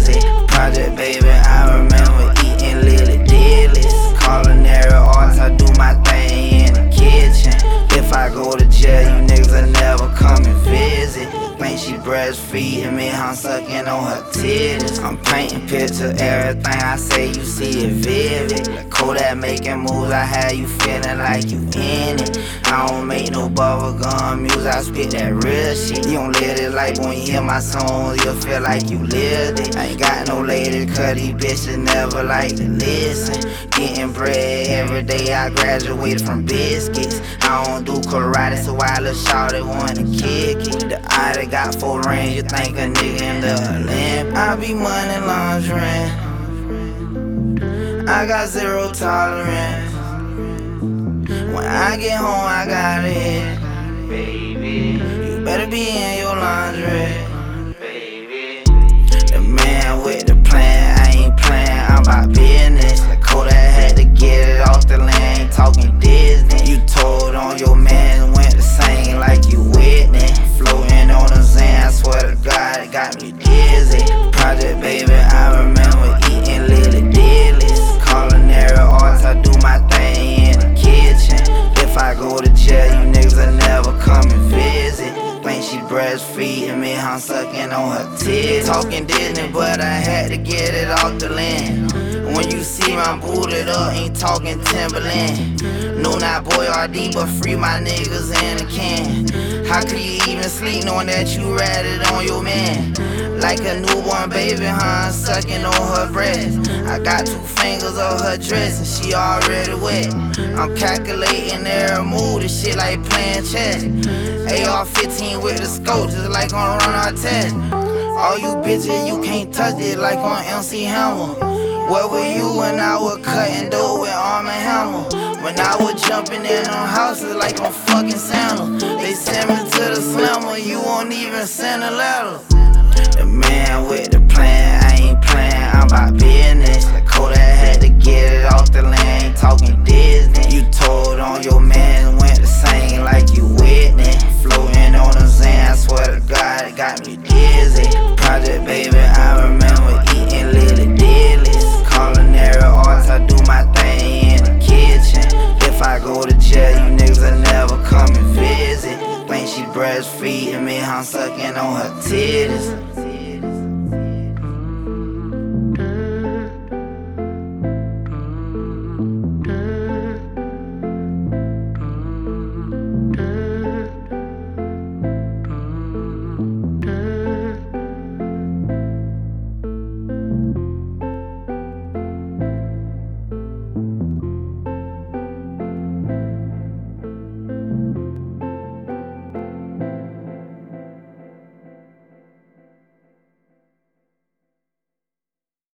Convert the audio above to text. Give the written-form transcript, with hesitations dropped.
dizzy. Project baby, I remember eating Lily Dillies. Culinary arts, I do my thing in the kitchen. If I go to jail, you niggas will never come and visit. Think she breastfeeding me, I'm sucking on her titties. I'm painting pictures, everything I say you see it vivid. The Kodak making moves, I have you feeling like you in it. I don't make no bubblegum music, I spit that real shit. You don't live it like when you hear my songs, you'll feel like you lived it. I ain't got no lady, cause these bitches never like to listen. Getting bread every day, I graduated from biscuits. I don't do karate, so I little shawty wanna kick it. The eye that got 4 rings, you think a nigga in the Olymp. I be money laundering, I got 0 tolerance. When I get home, I got it. Baby, you better be in your laundry. Baby, the man with the plan, I ain't playing, I'm about business. The Kodak had to get it off the land, ain't talking Disney. You told on your man, went to sing like you Whitney. Floating on the Zen, I swear to God, it got me dizzy. Project baby, I remember eating Lily Dillies. Culinary arts, I do my thing in the kitchen. If I go to jail, you niggas will never come and visit. Think she breastfeeding me, I'm sucking on her titties. Talking Disney, but I had to get it off the land. When you see my booted up, ain't talking Timberland. No, not boy RD, but free my niggas in the can. How could you even sleep knowing that you ratted on your man? Like a newborn baby, huh? Sucking on her breast. I got 2 fingers on her dress and she already wet. I'm calculating every move, this shit like playing chess. AR-15 with the scope, just like on run our test. All you bitches, you can't touch it like on MC Hammer. Where were you when I was cutting dough with Arm & Hammer? When I was jumping in on houses like on fucking Santa. They send me to the slammer, you won't even send a letter. The man with the plan, I ain't playing, I'm about business. The Kodak had to get it off the land, ain't talking Disney. You told on your man, went to sing like you Whitney. Floating on the Zen, I swear to God, it got me dizzy. Project baby, I remember eating Lily Dillies. Culinary arts, I do my thing in the kitchen. If I go to jail, you niggas will never come and visit. Think she breastfeeding me, I'm sucking on her titties.